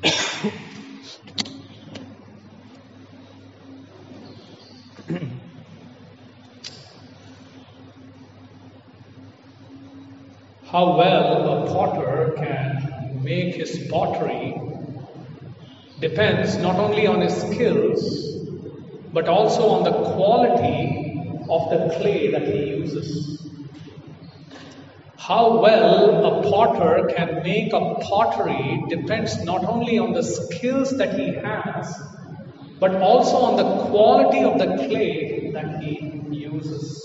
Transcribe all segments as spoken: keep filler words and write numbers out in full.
How well a potter can make his pottery depends not only on his skills, but also on the quality of the clay that he uses. How well a potter can make a pottery depends not only on the skills that he has, but also on the quality of the clay that he uses.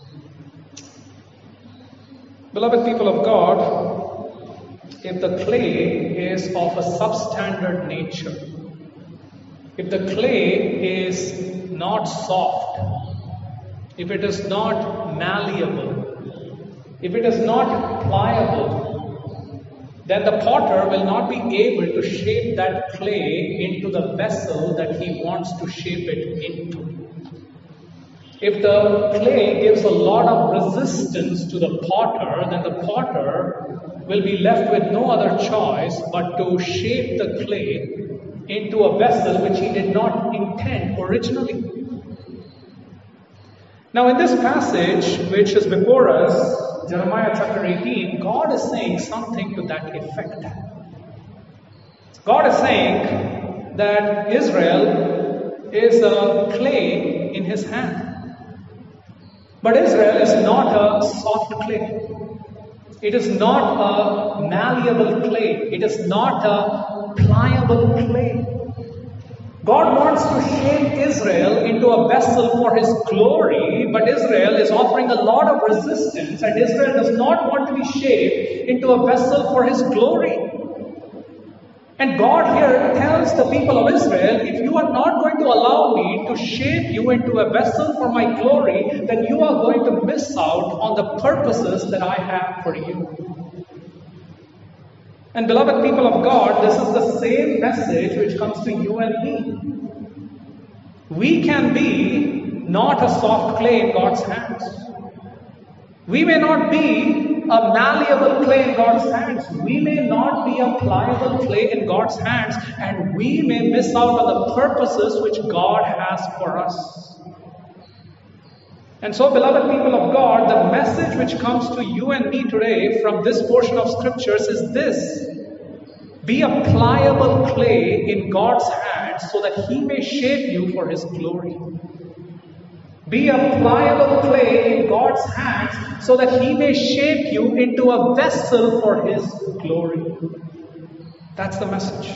Beloved people of God, if the clay is of a substandard nature, if the clay is not soft, if it is not malleable, if it is not pliable, then the potter will not be able to shape that clay into the vessel that he wants to shape it into. If the clay gives a lot of resistance to the potter, then the potter will be left with no other choice but to shape the clay into a vessel which he did not intend originally. Now in this passage which is before us, Jeremiah chapter eighteen, God is saying something to that effect. God is saying that Israel is a clay in his hand. But Israel is not a soft clay. It is not a malleable clay. It is not a pliable clay. God wants to shape Israel into a vessel for his glory, but Israel is offering a lot of resistance, and Israel does not want to be shaped into a vessel for his glory. And God here tells the people of Israel, if you are not going to allow me to shape you into a vessel for my glory, then you are going to miss out on the purposes that I have for you. And beloved people of God, this is the same message which comes to you and me. We can be not a soft clay in God's hands. We may not be a malleable clay in God's hands. We may not be a pliable clay in God's hands, and we may miss out on the purposes which God has for us. And so, beloved people of God, the message which comes to you and me today from this portion of scriptures is this: be a pliable clay in God's hands so that he may shape you for his glory. Be a pliable clay in God's hands so that he may shape you into a vessel for his glory. That's the message.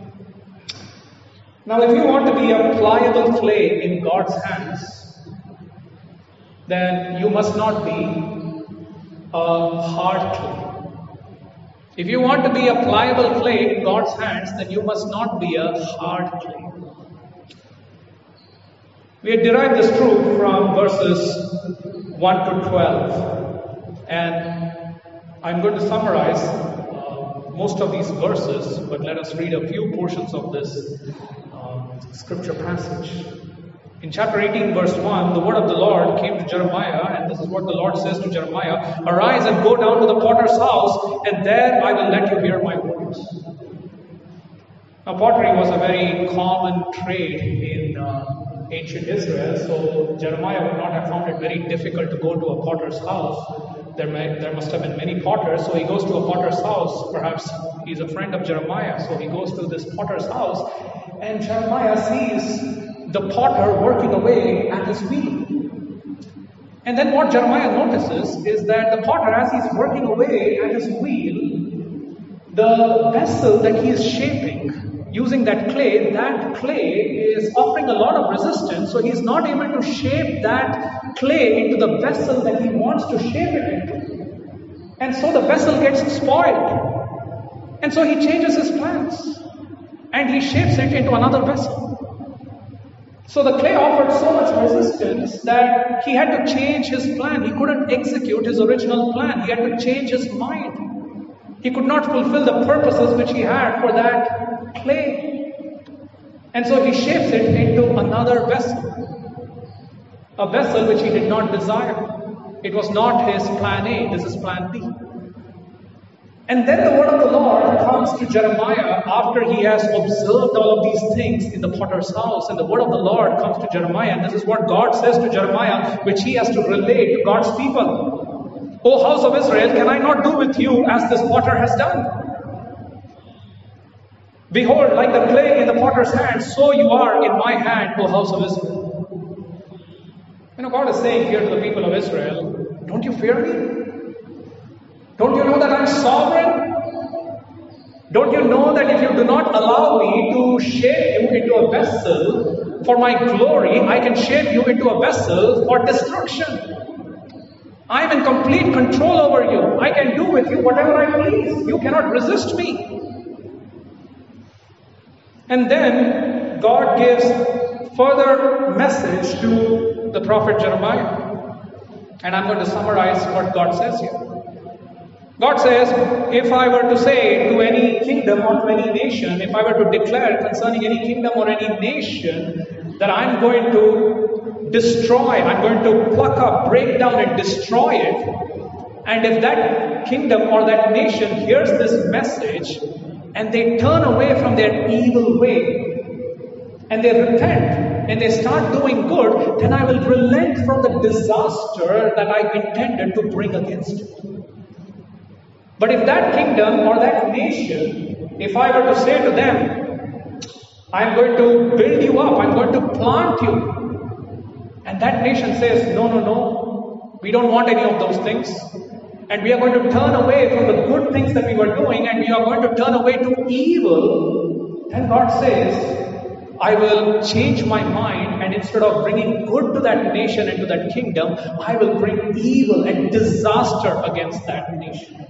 Now, if you want to be a pliable clay in God's hands, then you must not be a hard clay. If you want to be a pliable clay in God's hands, then you must not be a hard clay. We had derived this truth from verses one to twelve, and I'm going to summarize uh, most of these verses, but let us read a few portions of this uh, scripture passage. In chapter eighteen, verse one, the word of the Lord came to Jeremiah, and this is what the Lord says to Jeremiah: "Arise and go down to the potter's house, and there I will let you hear my words." Now, pottery was a very common trade in uh, ancient Israel, so Jeremiah would not have found it very difficult to go to a potter's house. There, may, there must have been many potters, so he goes to a potter's house. Perhaps he's a friend of Jeremiah, so he goes to this potter's house, and Jeremiah sees the potter working away at his wheel. And then what Jeremiah notices is that the potter, as he's working away at his wheel, the vessel that he is shaping, using that clay, that clay is offering a lot of resistance, so he's not able to shape that clay into the vessel that he wants to shape it into. And so the vessel gets spoiled. And so he changes his plans, and he shapes it into another vessel. So the clay offered so much resistance that he had to change his plan. He couldn't execute his original plan. He had to change his mind. He could not fulfill the purposes which he had for that clay. And so he shapes it into another vessel. A vessel which he did not desire. It was not his plan A, this is plan B. And then the word of the Lord comes to Jeremiah after he has observed all of these things in the potter's house. And the word of the Lord comes to Jeremiah. And this is what God says to Jeremiah, which he has to relate to God's people. O house of Israel, can I not do with you as this potter has done? Behold, like the clay in the potter's hand, so you are in my hand, O house of Israel. You know, God is saying here to the people of Israel, don't you fear me? Don't you know that I'm sovereign? Don't you know that if you do not allow me to shape you into a vessel for my glory, I can shape you into a vessel for destruction? I am in complete control over you. I can do with you whatever I please. You cannot resist me. And then God gives further message to the prophet Jeremiah. And I'm going to summarize what God says here. God says, if I were to say to any kingdom or to any nation, if I were to declare concerning any kingdom or any nation that I'm going to destroy, I'm going to pluck up, break down and destroy it, and if that kingdom or that nation hears this message and they turn away from their evil way and they repent and they start doing good, then I will relent from the disaster that I intended to bring against it. But if that kingdom or that nation, if I were to say to them, I'm going to build you up, I'm going to plant you, and that nation says, no, no, no, we don't want any of those things, and we are going to turn away from the good things that we were doing, and we are going to turn away to evil, then God says, I will change my mind, and instead of bringing good to that nation and to that kingdom, I will bring evil and disaster against that nation.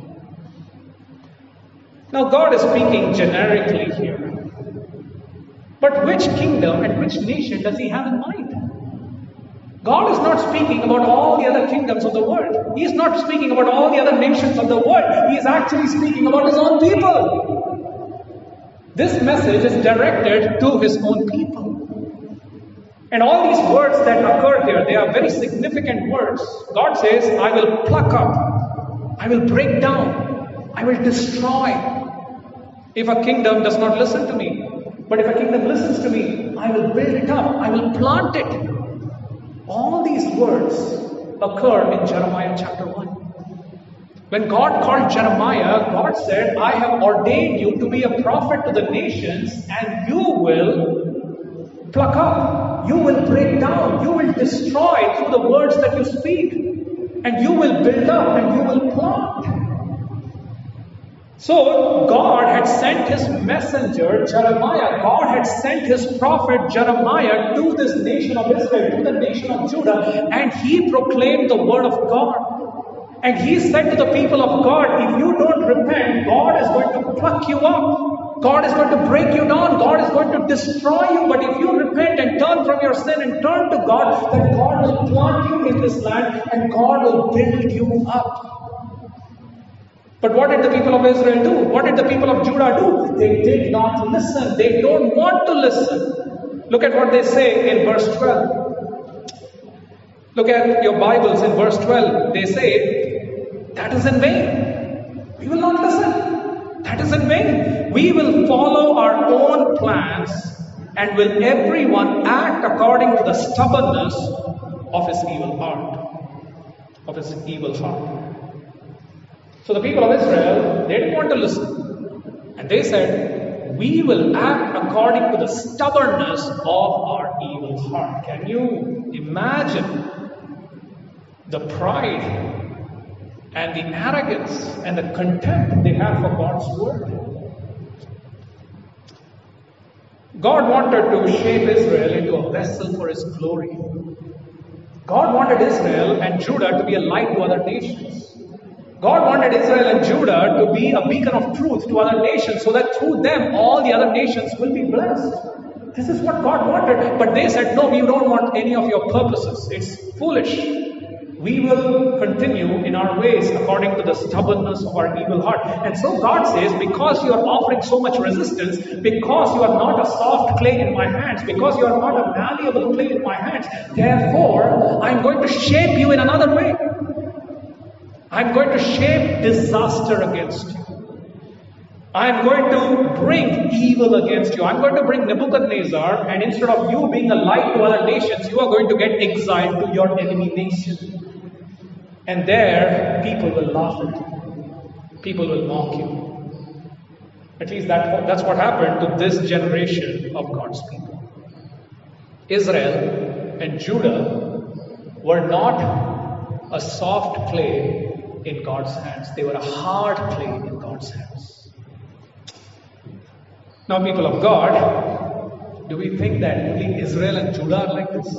Now God is speaking generically here. But which kingdom and which nation does he have in mind? God is not speaking about all the other kingdoms of the world. He is not speaking about all the other nations of the world. He is actually speaking about his own people. This message is directed to his own people. And all these words that occur here, they are very significant words. God says, I will pluck up, I will break down, I will destroy. If a kingdom does not listen to me, but if a kingdom listens to me, I will build it up, I will plant it. All these words occur in Jeremiah chapter one. When God called Jeremiah, God said, I have ordained you to be a prophet to the nations, and you will pluck up, you will break down, you will destroy through the words that you speak, and you will build up and you will plant. So God had sent his messenger Jeremiah, God had sent his prophet Jeremiah to this nation of Israel, to the nation of Judah, and he proclaimed the word of God. And he said to the people of God, if you don't repent, God is going to pluck you up. God is going to break you down. God is going to destroy you. But if you repent and turn from your sin and turn to God, then God will plant you in this land and God will build you up. But what did the people of Israel do? What did the people of Judah do? They did not listen. They don't want to listen. Look at what they say in verse twelve. Look at your Bibles in verse twelve. They say, that is in vain. We will not listen. That is in vain. We will follow our own plans, and will everyone act according to the stubbornness of his evil heart. Of his evil heart. So the people of Israel, they didn't want to listen. And they said, we will act according to the stubbornness of our evil heart. Can you imagine the pride and the arrogance and the contempt they have for God's word? God wanted to shape Israel into a vessel for his glory. God wanted Israel and Judah to be a light to other nations. God wanted Israel and Judah to be a beacon of truth to other nations, so that through them all the other nations will be blessed. This is what God wanted. But they said, no, we don't want any of your purposes. It's foolish. We will continue in our ways according to the stubbornness of our evil heart. And so God says, because you are offering so much resistance, because you are not a soft clay in my hands, because you are not a malleable clay in my hands, therefore I'm going to shape you in another way. I'm going to shape disaster against you. I'm going to bring evil against you. I'm going to bring Nebuchadnezzar, and instead of you being a light to other nations, you are going to get exiled to your enemy nation. And there, people will laugh at you. People will mock you. At least that, that's what happened to this generation of God's people. Israel and Judah were not a soft clay in God's hands. They were a hard clay in God's hands. Now, people of God, do we think that only Israel and Judah are like this?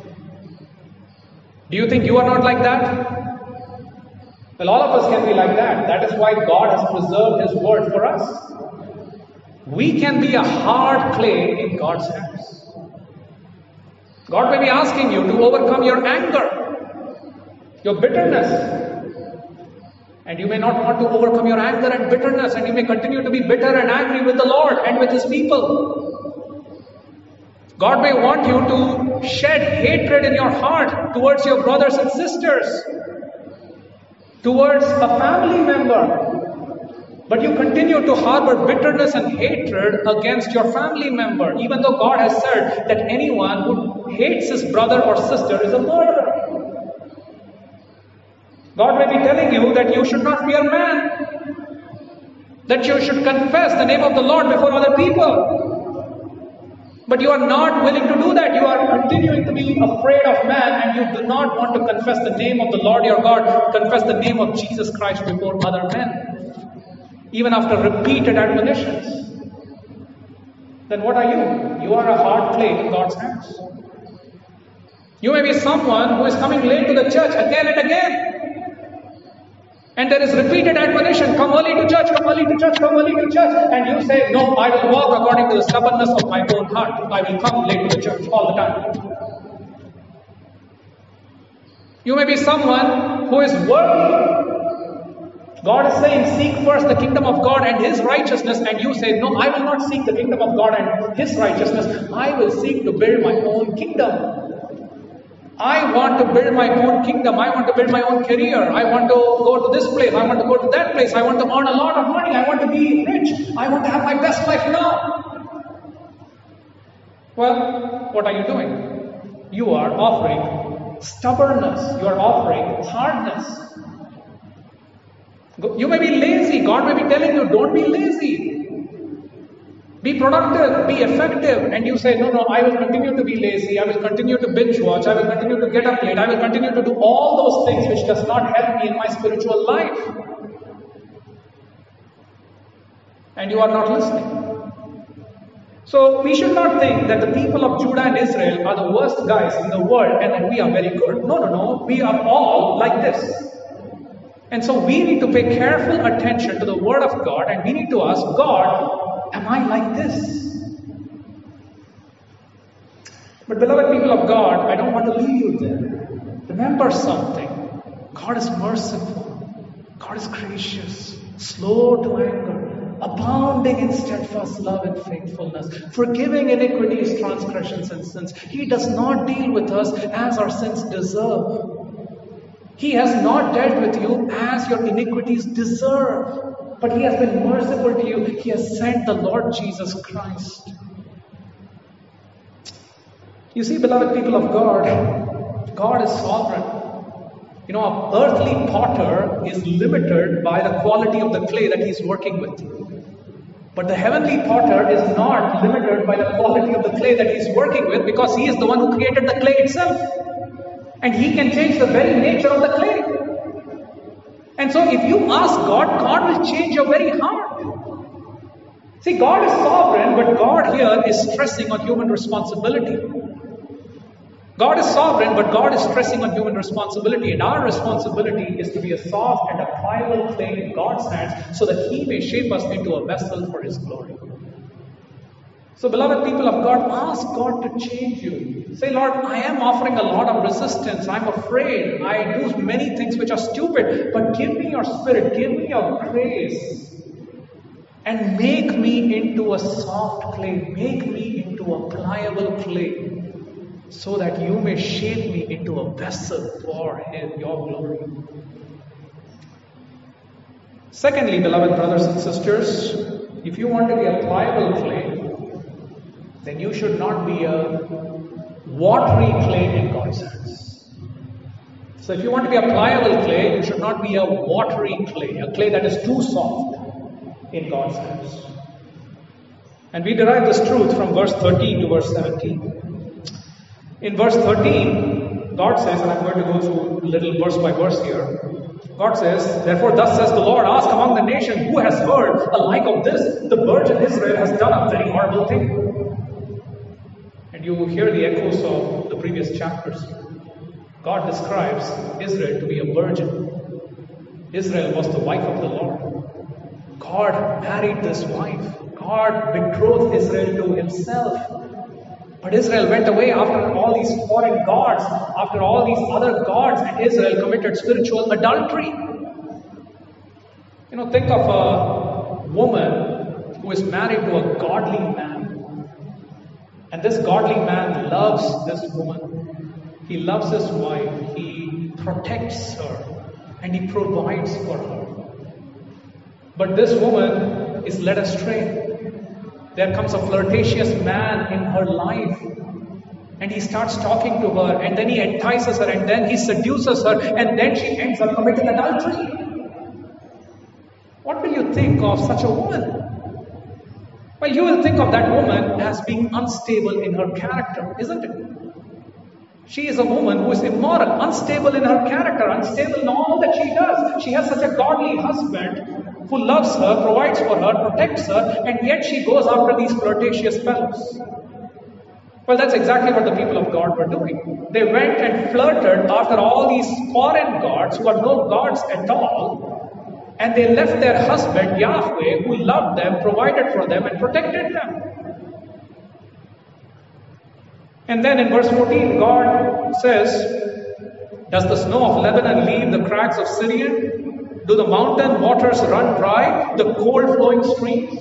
Do you think you are not like that? Well, all of us can be like that. That is why God has preserved His word for us. We can be a hard clay in God's hands. God may be asking you to overcome your anger, your bitterness. And you may not want to overcome your anger and bitterness, and you may continue to be bitter and angry with the Lord and with His people. God may want you to shed hatred in your heart towards your brothers and sisters, towards a family member. But you continue to harbor bitterness and hatred against your family member, even though God has said that anyone who hates his brother or sister is a murderer. God may be telling you that you should not fear man, that you should confess the name of the Lord before other people. But you are not willing to do that. You are continuing to be afraid of man, and you do not want to confess the name of the Lord your God, confess the name of Jesus Christ before other men, even after repeated admonitions. Then what are you? You are a hard clay in God's hands. You may be someone who is coming late to the church again and again. And there is repeated admonition, come early to church, come early to church, come early to church. And you say, no, I will walk according to the stubbornness of my own heart. I will come late to the church all the time. You may be someone who is worldly. God is saying, seek first the kingdom of God and His righteousness. And you say, no, I will not seek the kingdom of God and His righteousness. I will seek to build my own kingdom. I want to build my own kingdom. I want to build my own career. I want to go to this place. I want to go to that place. I want to earn a lot of money. I want to be rich. I want to have my best life now. Well, what are you doing? You are offering stubbornness. You are offering hardness. You may be lazy. God may be telling you, don't be lazy. Be productive, be effective. And you say, no, no, I will continue to be lazy. I will continue to binge watch. I will continue to get up late. I will continue to do all those things which does not help me in my spiritual life. And you are not listening. So we should not think that the people of Judah and Israel are the worst guys in the world and that we are very good. No, no, no. We are all like this. And so we need to pay careful attention to the word of God, and we need to ask God, am I like this? But beloved people of God, I don't want to leave you there. Remember something. God is merciful. God is gracious, slow to anger, abounding in steadfast love and faithfulness, forgiving iniquities, transgressions, and sins. He does not deal with us as our sins deserve. He has not dealt with you as your iniquities deserve. But He has been merciful to you. He has sent the Lord Jesus Christ. You see, beloved people of God, God is sovereign. You know, an earthly potter is limited by the quality of the clay that he's working with. But the heavenly potter is not limited by the quality of the clay that he's working with, because he is the one who created the clay itself. And He can change the very nature of the clay. And so if you ask God, God will change your very heart. See, God is sovereign, but God here is stressing on human responsibility. God is sovereign, but God is stressing on human responsibility. And our responsibility is to be a soft and a pliable clay in God's hands, so that He may shape us into a vessel for His glory. So, beloved people of God, ask God to change you. Say, Lord, I am offering a lot of resistance. I'm afraid. I do many things which are stupid. But give me your Spirit. Give me your grace. And make me into a soft clay. Make me into a pliable clay. So that you may shape me into a vessel for His, your glory. Secondly, beloved brothers and sisters, if you want to be a pliable clay, then you should not be a watery clay in God's hands. So if you want to be a pliable clay, you should not be a watery clay, a clay that is too soft in God's hands. And we derive this truth from verse thirteen to verse seventeen. In verse thirteen, God says, and I'm going to go through a little verse by verse here. God says, therefore thus says the Lord, ask among the nations who has heard the like of this. The virgin Israel has done a very horrible thing. And you will hear the echoes of the previous chapters. God describes Israel to be a virgin. Israel was the wife of the Lord. God married this wife. God betrothed Israel to himself. But Israel went away after all these foreign gods, after all these other gods, and Israel committed spiritual adultery. You know, think of a woman who is married to a godly man. And this godly man loves this woman. He loves his wife. He protects her. And he provides for her. But this woman is led astray. There comes a flirtatious man in her life. And he starts talking to her. And then he entices her. And then he seduces her. And then she ends up committing adultery. What will you think of such a woman? Well, you will think of that woman as being unstable in her character, isn't it? She is a woman who is immoral, unstable in her character, unstable in all that she does. She has such a godly husband who loves her, provides for her, protects her, and yet she goes after these flirtatious fellows. Well, that's exactly what the people of God were doing. They went and flirted after all these foreign gods who are no gods at all, and they left their husband, Yahweh, who loved them, provided for them, and protected them. And then in verse fourteen, God says, does the snow of Lebanon leave the crags of Syrian? Do the mountain waters run dry, the cold flowing streams?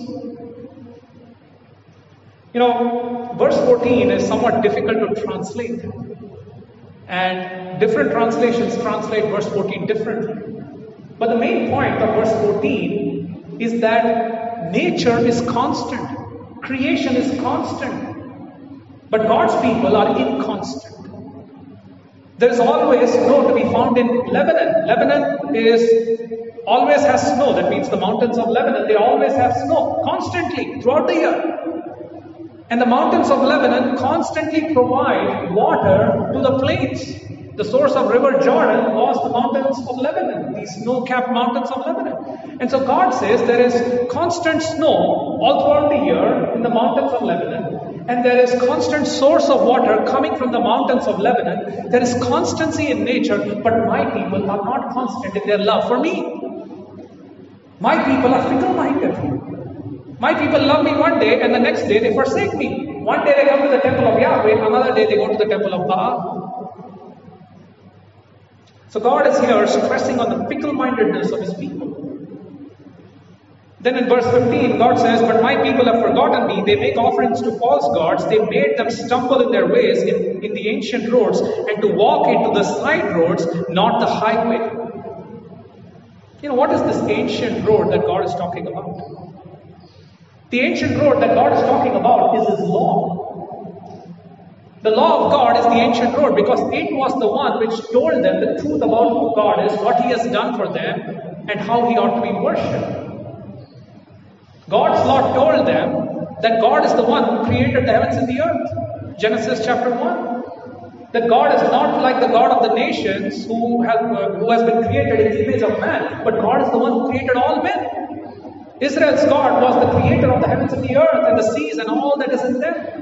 You know, verse fourteen is somewhat difficult to translate. And different translations translate verse fourteen differently. But the main point of verse fourteen is that nature is constant. Creation is constant. But God's people are inconstant. There is always snow to be found in Lebanon. Lebanon is always has snow. That means the mountains of Lebanon, they always have snow constantly throughout the year. And the mountains of Lebanon constantly provide water to the plains. The source of River Jordan was the mountains of Lebanon, these snow-capped mountains of Lebanon. And so God says there is constant snow all throughout the year in the mountains of Lebanon. And there is constant source of water coming from the mountains of Lebanon. There is constancy in nature, but my people are not constant in their love for me. My people are fickle-minded. My people love me one day and the next day they forsake me. One day they come to the temple of Yahweh, another day they go to the temple of Baal. So God is here stressing on the fickle-mindedness of his people. Then in verse fifteen, God says, but my people have forgotten me. They make offerings to false gods. They made them stumble in their ways in, in the ancient roads and to walk into the side roads, not the highway. You know, what is this ancient road that God is talking about? The ancient road that God is talking about is his law. The law of God is the ancient road because it was the one which told them the truth about who God is, what he has done for them, and how he ought to be worshipped. God's law told them that God is the one who created the heavens and the earth. Genesis chapter one. That God is not like the God of the nations who, have, uh, who has been created in the image of man, but God is the one who created all men. Israel's God was the creator of the heavens and the earth and the seas and all that is in them.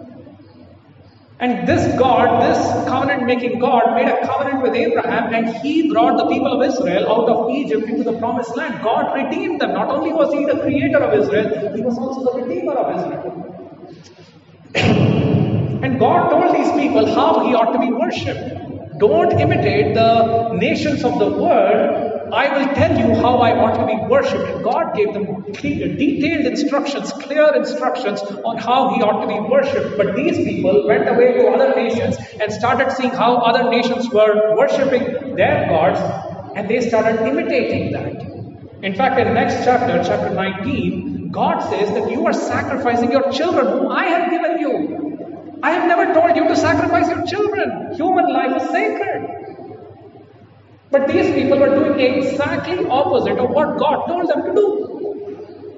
And this God, this covenant-making God, made a covenant with Abraham and he brought the people of Israel out of Egypt into the promised land. God redeemed them. Not only was he the creator of Israel, he was also the redeemer of Israel. And God told these people how he ought to be worshipped. Don't imitate the nations of the world. I will tell you how I ought to be worshipped. And God gave them clear, detailed instructions, clear instructions on how he ought to be worshipped. But these people went away to other nations and started seeing how other nations were worshipping their gods, and they started imitating that. In fact, in next chapter, chapter nineteen, God says that you are sacrificing your children whom I have given you. I have never told you to sacrifice your children. Human life is sacred. But these people were doing exactly opposite of what God told them to do.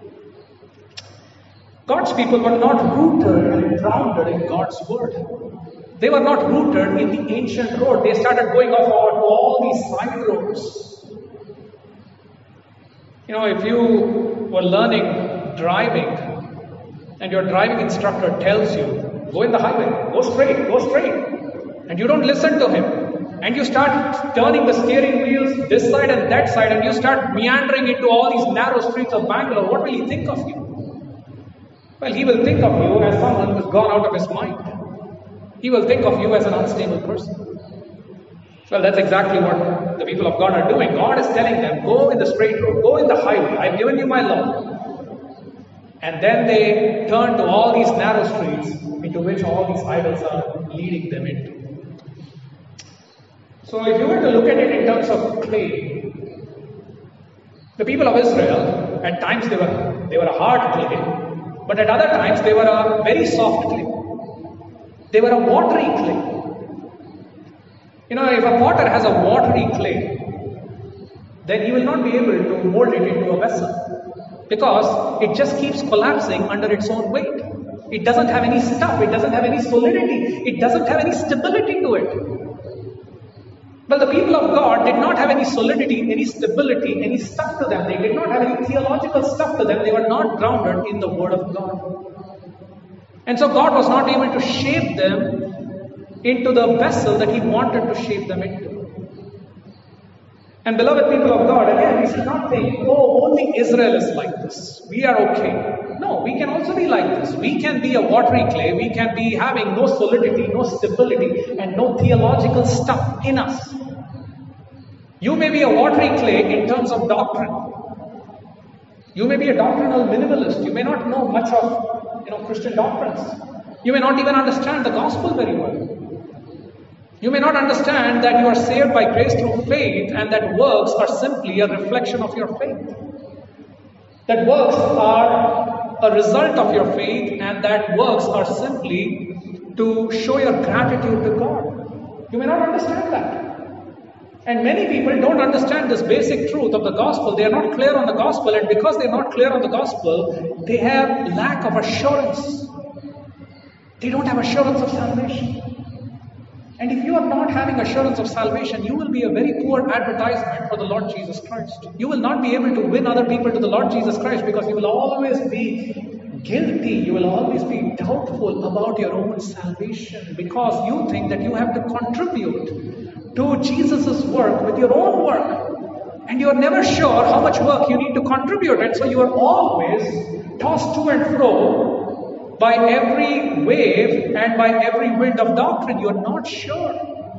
God's people were not rooted and grounded in God's word. They were not rooted in the ancient road. They started going off to all these side roads. You know, if you were learning driving and your driving instructor tells you, go in the highway, go straight, go straight, and you don't listen to him, and you start turning the steering wheels this side and that side, and you start meandering into all these narrow streets of Bangalore, what will he think of you? Well, he will think of you as someone who's gone out of his mind. He will think of you as an unstable person. Well, that's exactly what the people of God are doing. God is telling them, go in the straight road, go in the highway. I've given you my law. And then they turn to all these narrow streets into which all these idols are leading them into. So if you were to look at it in terms of clay, the people of Israel, at times they were, they were a hard clay, but at other times they were a very soft clay. They were a watery clay. You know, if a potter has a watery clay, then he will not be able to mold it into a vessel because it just keeps collapsing under its own weight. It doesn't have any stuff, it doesn't have any solidity, it doesn't have any stability to it. But the people of God did not have any solidity, any stability, any stuff to them. They did not have any theological stuff to them. They were not grounded in the Word of God. And so God was not able to shape them into the vessel that He wanted to shape them into. And beloved people of God, again, we should not think, oh, only Israel is like this. We are okay. No, we can also be like this. We can be a watery clay. We can be having no solidity, no stability, and no theological stuff in us. You may be a watery clay in terms of doctrine. You may be a doctrinal minimalist. You may not know much of, you know, Christian doctrines. You may not even understand the gospel very well. You may not understand that you are saved by grace through faith and that works are simply a reflection of your faith. That works are a result of your faith and that works are simply to show your gratitude to God. You may not understand that. And many people don't understand this basic truth of the gospel. They are not clear on the gospel, and because they are not clear on the gospel, they have lack of assurance. They don't have assurance of salvation. And if you are not having assurance of salvation, you will be a very poor advertisement for the Lord Jesus Christ. You will not be able to win other people to the Lord Jesus Christ because you will always be guilty. You will always be doubtful about your own salvation because you think that you have to contribute to Jesus' work with your own work. And you are never sure how much work you need to contribute. And so you are always tossed to and fro by every wave and by every wind of doctrine. You are not sure.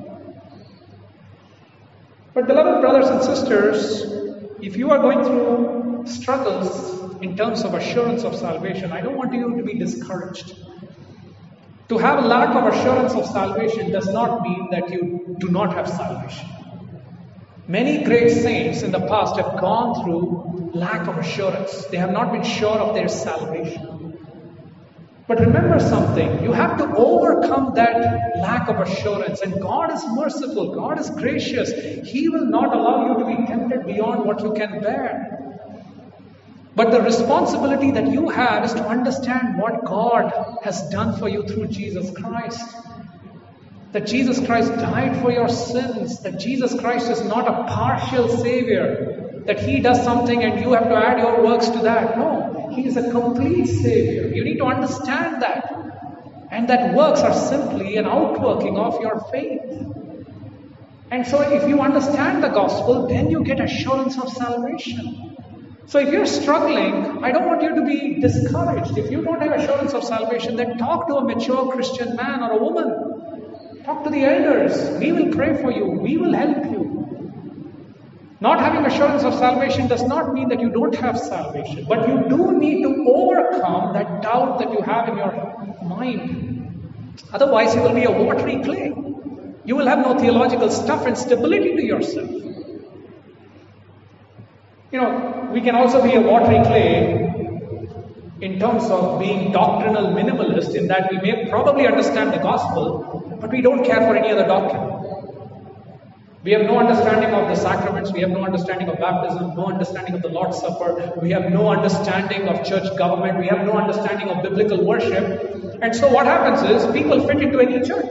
But beloved brothers and sisters, if you are going through struggles in terms of assurance of salvation, I don't want you to be discouraged. To have a lack of assurance of salvation does not mean that you do not have salvation. Many great saints in the past have gone through lack of assurance. They have not been sure of their salvation. But remember something, you have to overcome that lack of assurance, and God is merciful, God is gracious. He will not allow you to be tempted beyond what you can bear. But the responsibility that you have is to understand what God has done for you through Jesus Christ. That Jesus Christ died for your sins, that Jesus Christ is not a partial Savior, that He does something and you have to add your works to that. No. He is a complete Savior. You need to understand that. And that works are simply an outworking of your faith. And so if you understand the gospel, then you get assurance of salvation. So if you're struggling, I don't want you to be discouraged. If you don't have assurance of salvation, then talk to a mature Christian man or a woman. Talk to the elders. We will pray for you. We will help you. Not having assurance of salvation does not mean that you don't have salvation, but you do need to overcome that doubt that you have in your mind. Otherwise, you will be a watery clay. You will have no theological stuff and stability to yourself. You know, we can also be a watery clay in terms of being doctrinal minimalist, in that we may probably understand the gospel, but we don't care for any other doctrine. We have no understanding of the sacraments, we have no understanding of baptism, no understanding of the Lord's Supper, we have no understanding of church government, we have no understanding of biblical worship. And so what happens is, people fit into any church.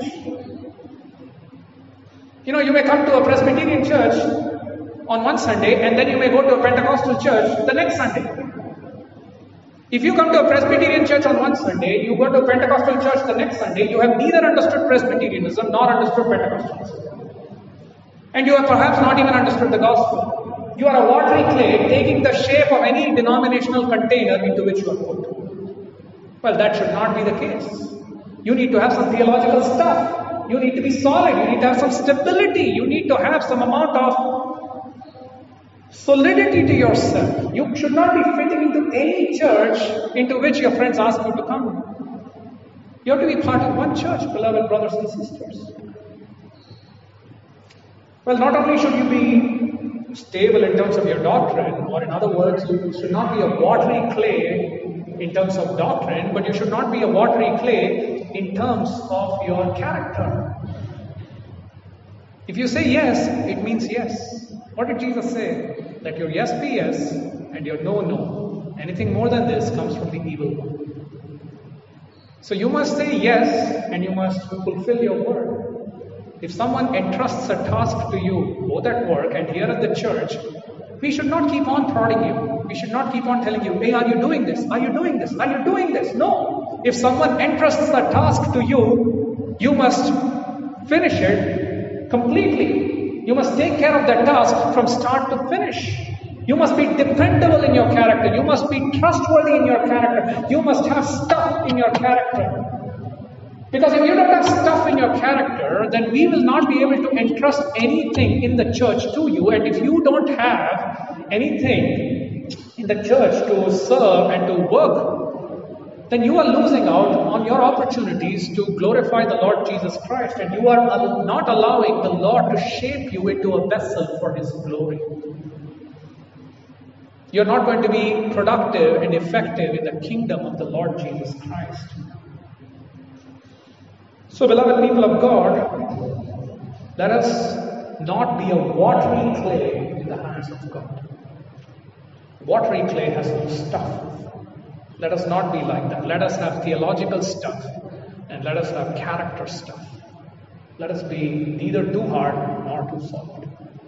You know, you may come to a Presbyterian church on one Sunday, and then you may go to a Pentecostal church the next Sunday. If you come to a Presbyterian church on one Sunday, you go to a Pentecostal church the next Sunday, you have neither understood Presbyterianism nor understood Pentecostalism. And you have perhaps not even understood the gospel. You are a watery clay taking the shape of any denominational container into which you are put. Well, that should not be the case. You need to have some theological stuff. You need to be solid. You need to have some stability. You need to have some amount of solidity to yourself. You should not be fitting into any church into which your friends ask you to come. You have to be part of one church, beloved brothers and sisters. Well, not only should you be stable in terms of your doctrine, or in other words, you should not be a watery clay in terms of doctrine, but you should not be a watery clay in terms of your character. If you say yes, it means yes. What did Jesus say? That your yes be yes and your no, no. Anything more than this comes from the evil one. So you must say yes and you must fulfill your word. If someone entrusts a task to you, both at work and here at the church, we should not keep on prodding you. We should not keep on telling you, hey, are you doing this? Are you doing this? Are you doing this? No. If someone entrusts a task to you, you must finish it completely. You must take care of that task from start to finish. You must be dependable in your character. You must be trustworthy in your character. You must have stuff in your character. Because if you don't have stuff in your character, then we will not be able to entrust anything in the church to you. And if you don't have anything in the church to serve and to work, then you are losing out on your opportunities to glorify the Lord Jesus Christ. And you are not allowing the Lord to shape you into a vessel for His glory. You're not going to be productive and effective in the kingdom of the Lord Jesus Christ. So, beloved people of God, let us not be a watery clay in the hands of God. Watery clay has no stuff. Let us not be like that. Let us have theological stuff and let us have character stuff. Let us be neither too hard nor too soft.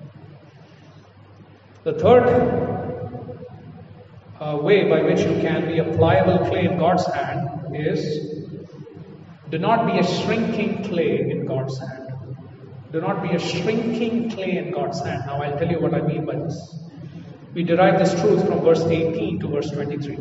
The third uh, way by which you can be a pliable clay in God's hand is, do not be a shrinking clay in God's hand. Do not be a shrinking clay in God's hand. Now I'll tell you what I mean by this. We derive this truth from verse eighteen to verse twenty-three.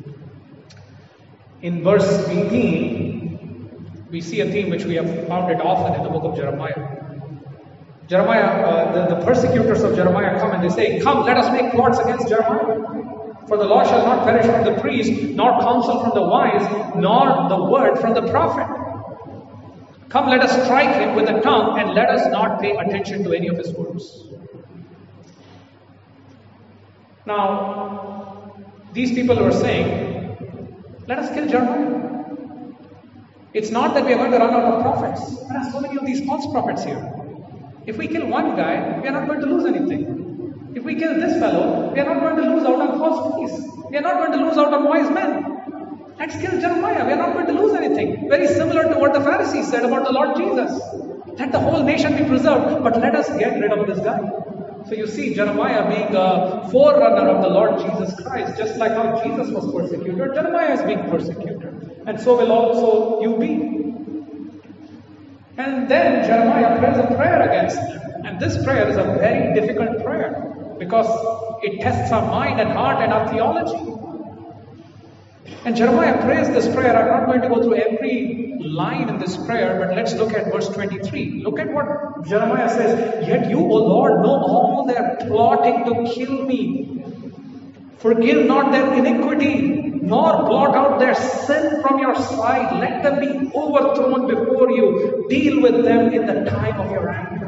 In verse eighteen, we see a theme which we have found it often in the book of Jeremiah. Jeremiah, uh, the, the persecutors of Jeremiah come and they say, come, let us make plots against Jeremiah. For the law shall not perish from the priest, nor counsel from the wise, nor the word from the prophet. Come, let us strike him with the tongue, and let us not pay attention to any of his words. Now, these people were saying, let us kill Jeremiah. It's not that we are going to run out of prophets. There are so many of these false prophets here. If we kill one guy, we are not going to lose anything. If we kill this fellow, we are not going to lose out on false priests. We are not going to lose out on wise men. Let's kill Jeremiah. We are not going to lose anything. Very similar to what the Pharisees said about the Lord Jesus. Let the whole nation be preserved, but let us get rid of this guy. So you see Jeremiah being a forerunner of the Lord Jesus Christ. Just like how Jesus was persecuted, Jeremiah is being persecuted. And so will also you be. And then Jeremiah prays a prayer against them. And this prayer is a very difficult prayer, because it tests our mind and heart and our theology. And Jeremiah prays this prayer. I'm not going to go through every line in this prayer, but let's look at verse twenty-three. Look at what Jeremiah says. Yet you, O Lord, know all their plotting to kill me. Forgive not their iniquity, nor blot out their sin from your sight. Let them be overthrown before you. Deal with them in the time of your anger.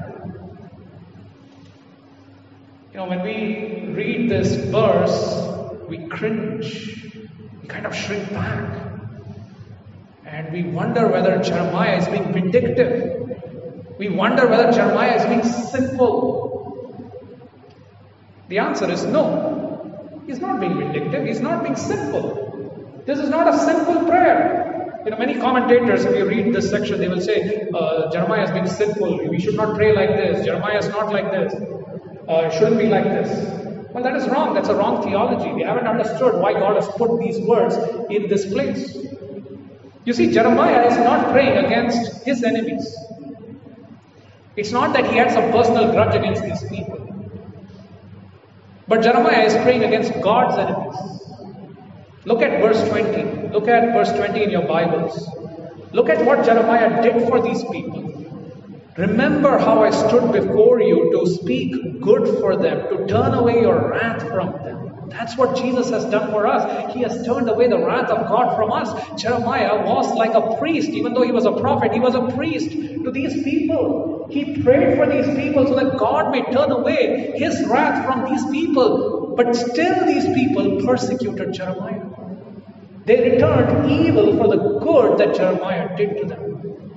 You know, when we read this verse, we cringe. We kind of shrink back. And we wonder whether Jeremiah is being vindictive. We wonder whether Jeremiah is being sinful. The answer is no. He's not being vindictive. He's not being sinful. This is not a sinful prayer. You know, many commentators, if you read this section, they will say, uh, Jeremiah is being sinful. We should not pray like this. Jeremiah is not like this. Uh, it shouldn't be like this. Well, that is wrong. That's a wrong theology. They haven't understood why God has put these words in this place. You see, Jeremiah is not praying against his enemies. It's not that he had some personal grudge against these people. But Jeremiah is praying against God's enemies. Look at verse twenty. Look at verse twenty in your Bibles. Look at what Jeremiah did for these people. Remember how I stood before you to speak good for them, to turn away your wrath from them. That's what Jesus has done for us. He has turned away the wrath of God from us. Jeremiah was like a priest. Even though he was a prophet, he was a priest to these people. He prayed for these people so that God may turn away his wrath from these people. But still these people persecuted Jeremiah. They returned evil for the good that Jeremiah did to them.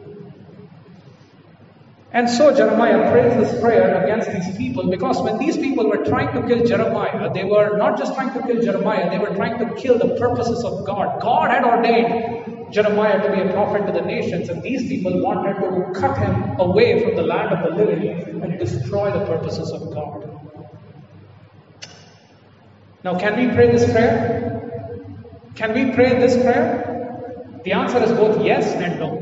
And so Jeremiah prays this prayer against these people, because when these people were trying to kill Jeremiah, they were not just trying to kill Jeremiah, they were trying to kill the purposes of God. God had ordained Jeremiah to be a prophet to the nations, and these people wanted to cut him away from the land of the living and destroy the purposes of God. Now, can we pray this prayer? Can we pray this prayer? The answer is both yes and no.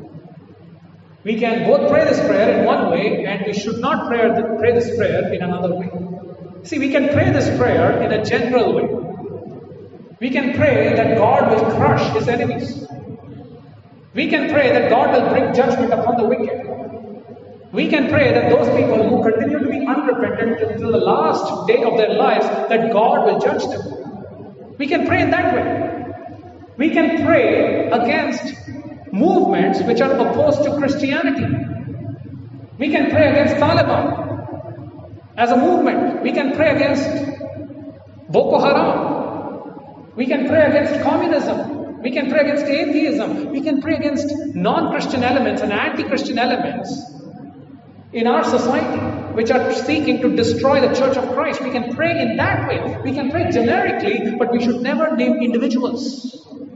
We can both pray this prayer in one way, and we should not pray, pray this prayer in another way. See, we can pray this prayer in a general way. We can pray that God will crush his enemies. We can pray that God will bring judgment upon the wicked. We can pray that those people who continue to be unrepentant until the last day of their lives, that God will judge them. We can pray in that way. We can pray against movements which are opposed to Christianity. We can pray against Taliban as a movement. We can pray against Boko Haram. We can pray against communism. We can pray against atheism. We can pray against non-Christian elements and anti-Christian elements in our society which are seeking to destroy the Church of Christ. We can pray in that way. We can pray generically, but we should never name individuals.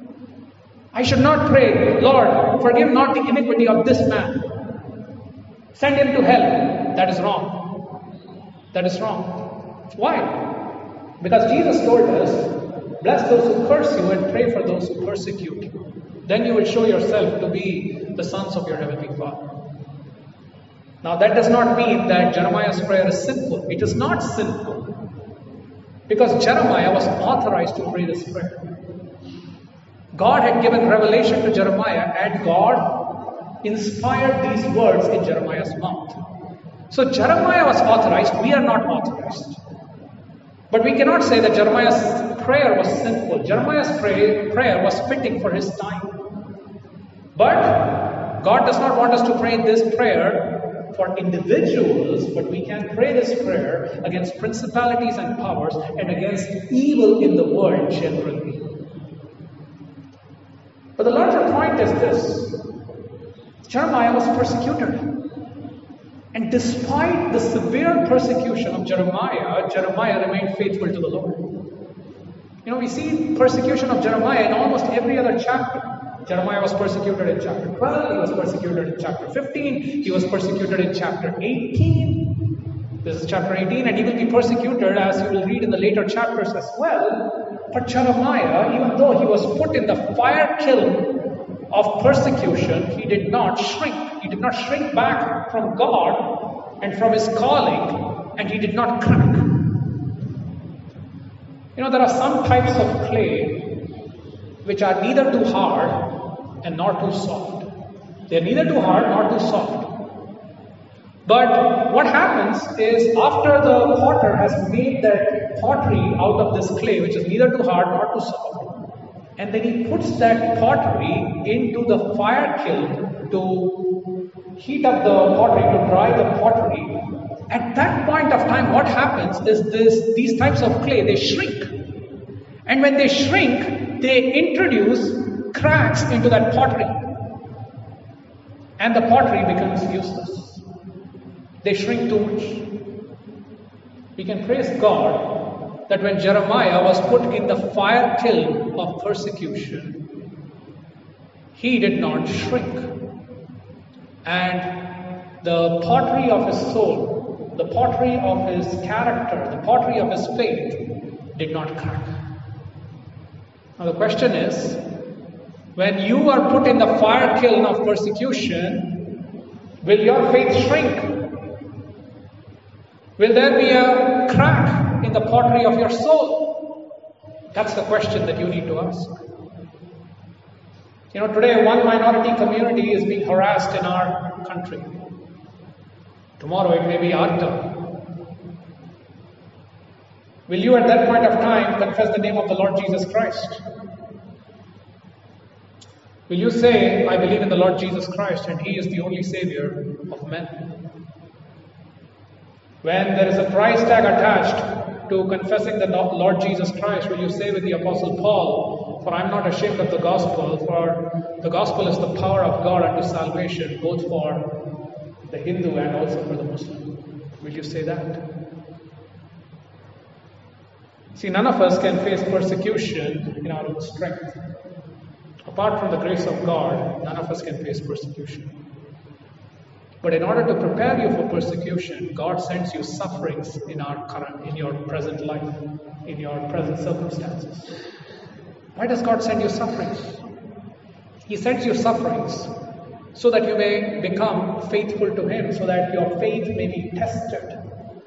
I should not pray, Lord, forgive not the iniquity of this man. Send him to hell. That is wrong. That is wrong. Why? Because Jesus told us, bless those who curse you and pray for those who persecute you. Then you will show yourself to be the sons of your heavenly Father. Now that does not mean that Jeremiah's prayer is sinful. It is not sinful. Because Jeremiah was authorized to pray this prayer. God had given revelation to Jeremiah, and God inspired these words in Jeremiah's mouth. So Jeremiah was authorized, we are not authorized. But we cannot say that Jeremiah's prayer was sinful. Jeremiah's pray, prayer was fitting for his time. But God does not want us to pray this prayer for individuals, but we can pray this prayer against principalities and powers and against evil in the world generally. But the larger point is this. Jeremiah was persecuted. And despite the severe persecution of Jeremiah, Jeremiah remained faithful to the Lord. You know, we see persecution of Jeremiah in almost every other chapter. Jeremiah was persecuted in chapter twelve, he was persecuted in chapter fifteen, he was persecuted in chapter eighteen. This is chapter eighteen, and he will be persecuted, as you will read in the later chapters as well. But Jeremiah, even though he was put in the fire kiln of persecution, he did not shrink. He did not shrink back from God and from his calling, and he did not crack. You know, there are some types of clay which are neither too hard and nor too soft. They are neither too hard nor too soft. But what happens is, after the potter has made that pottery out of this clay, which is neither too hard nor too soft, and then he puts that pottery into the fire kiln to heat up the pottery, to dry the pottery, at that point of time, what happens is this: these types of clay, they shrink. And when they shrink, they introduce cracks into that pottery. And the pottery becomes useless. They shrink too much. We can praise God that when Jeremiah was put in the fire kiln of persecution, he did not shrink. And the pottery of his soul, the pottery of his character, the pottery of his faith did not crack. Now the question is, when you are put in the fire kiln of persecution, will your faith shrink? Will there be a crack in the pottery of your soul? That's the question that you need to ask. You know, today one minority community is being harassed in our country. Tomorrow it may be our turn. Will you at that point of time confess the name of the Lord Jesus Christ? Will you say, I believe in the Lord Jesus Christ and He is the only Savior of men? When there is a price tag attached to confessing the Lord Jesus Christ, will you say with the Apostle Paul, for I am not ashamed of the gospel, for the gospel is the power of God unto salvation, both for the Hindu and also for the Muslim? Will you say that? See, none of us can face persecution in our own strength. Apart from the grace of God, none of us can face persecution. But in order to prepare you for persecution, God sends you sufferings in our current, in your present life, in your present circumstances. Why does God send you sufferings? He sends you sufferings so that you may become faithful to Him, so that your faith may be tested.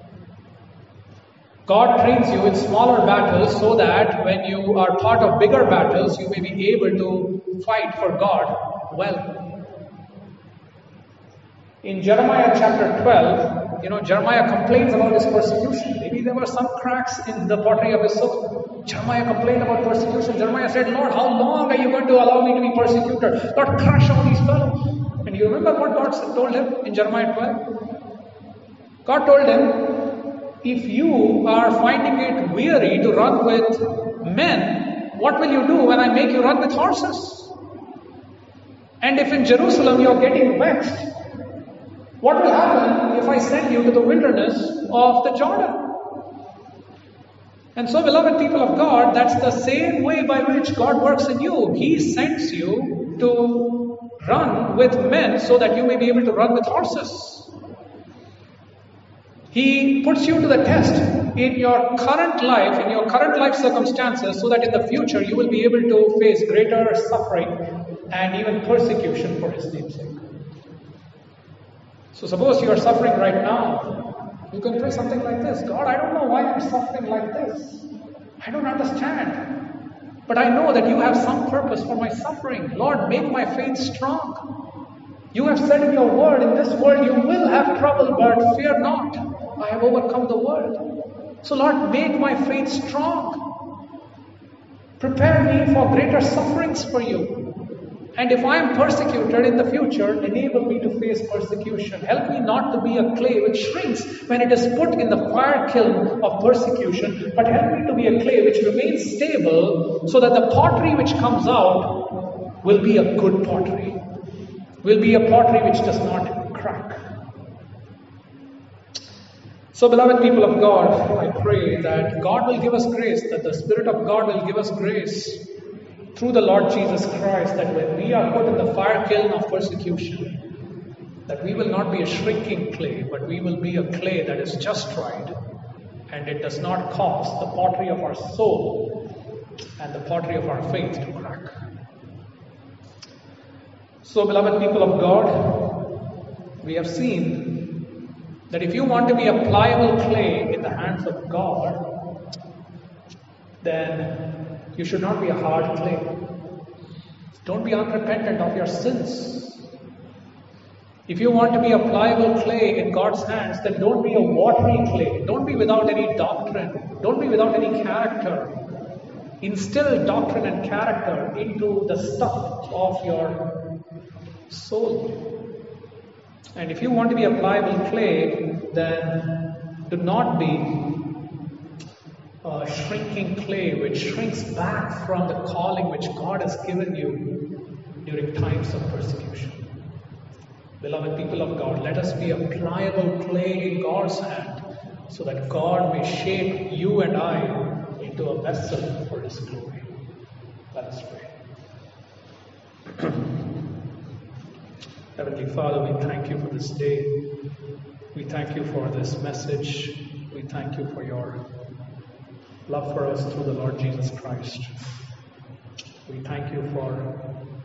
God trains you in smaller battles so that when you are part of bigger battles, you may be able to fight for God well. In Jeremiah chapter twelve, you know, Jeremiah complains about his persecution. Maybe there were some cracks in the pottery of his soul. Jeremiah complained about persecution. Jeremiah said, Lord, how long are you going to allow me to be persecuted? Lord, crush all these fellows. And you remember what God told him in Jeremiah twelve? God told him, if you are finding it weary to run with men, what will you do when I make you run with horses? And if in Jerusalem you are getting vexed, what will happen if I send you to the wilderness of the Jordan? And so, beloved people of God, that's the same way by which God works in you. He sends you to run with men so that you may be able to run with horses. He puts you to the test in your current life, in your current life circumstances, so that in the future you will be able to face greater suffering and even persecution for His name's sake. So suppose you are suffering right now, you can pray something like this: God, I don't know why I'm suffering like this. I don't understand. But I know that you have some purpose for my suffering. Lord, make my faith strong. You have said in your word, in this world you will have trouble, but fear not. I have overcome the world. So Lord, make my faith strong. Prepare me for greater sufferings for you. And if I am persecuted in the future, enable me to face persecution. Help me not to be a clay which shrinks when it is put in the fire kiln of persecution, but help me to be a clay which remains stable, so that the pottery which comes out will be a good pottery, will be a pottery which does not crack. So, beloved people of God, I pray that God will give us grace, that the Spirit of God will give us grace through the Lord Jesus Christ, that when we are put in the fire kiln of persecution, that we will not be a shrinking clay, but we will be a clay that is just right, and it does not cause the pottery of our soul and the pottery of our faith to crack. So, beloved people of God, we have seen that if you want to be a pliable clay in the hands of God, then you should not be a hard clay. Don't be unrepentant of your sins. If you want to be a pliable clay in God's hands, then don't be a watery clay. Don't be without any doctrine. Don't be without any character. Instill doctrine and character into the stuff of your soul. And if you want to be a pliable clay, then do not be uh, shrinking clay which shrinks back from the calling which God has given you during times of persecution. Beloved people of God, let us be a pliable clay in God's hand so that God may shape you and I into a vessel for His glory. Let us pray. Heavenly Father, we thank you for this day. We thank you for this message. We thank you for your love for us through the Lord Jesus Christ. We thank you for,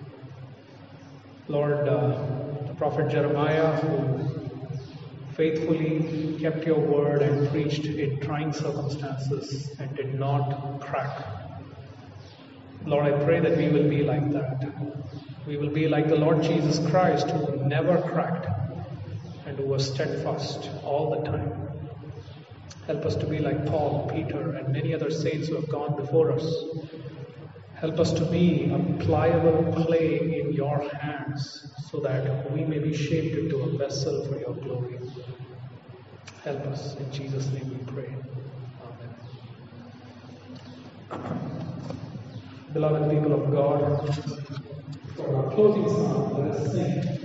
Lord, uh, the prophet Jeremiah, who faithfully kept your word and preached in trying circumstances and did not crack. Lord, I pray that we will be like that. We will be like the Lord Jesus Christ, who never cracked and who was steadfast all the time. Help us to be like Paul, Peter, and many other saints who have gone before us. Help us to be a pliable clay in your hands so that we may be shaped into a vessel for your glory. Help us. In Jesus' name we pray. Amen. Beloved people of God, for our closing song, let us sing